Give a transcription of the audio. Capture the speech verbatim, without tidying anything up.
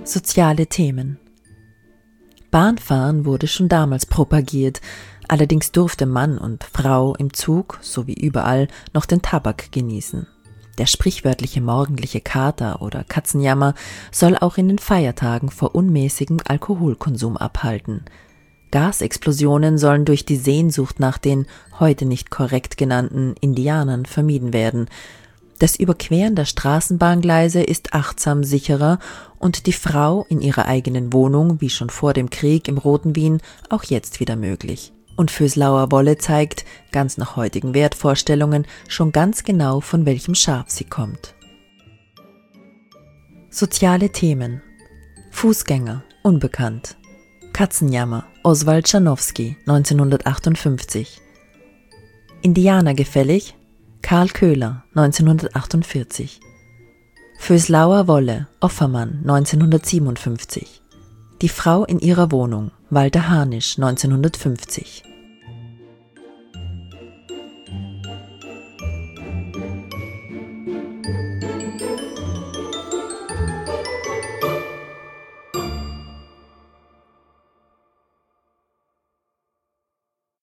Soziale Themen. Bahnfahren wurde schon damals propagiert, allerdings durfte Mann und Frau im Zug, so wie überall, noch den Tabak genießen. Der sprichwörtliche morgendliche Kater oder Katzenjammer soll auch in den Feiertagen vor unmäßigem Alkoholkonsum abhalten. Gasexplosionen sollen durch die Sehnsucht nach den heute nicht korrekt genannten Indianern vermieden werden. Das Überqueren der Straßenbahngleise ist achtsam sicherer und die Frau in ihrer eigenen Wohnung, wie schon vor dem Krieg im Roten Wien, auch jetzt wieder möglich. Und Vöslauer Wolle zeigt, ganz nach heutigen Wertvorstellungen, schon ganz genau, von welchem Schaf sie kommt. Soziale Themen. Fußgänger, unbekannt. Katzenjammer, Oswald Scharnowski, neunzehnhundertachtundfünfzig. Indianergefällig, Karl Köhler, neunzehnhundertachtundvierzig. Vöslauer Wolle, Offermann, neunzehnhundertsiebenundfünfzig. Die Frau in ihrer Wohnung, Walter Harnisch, neunzehnhundertfünfzig.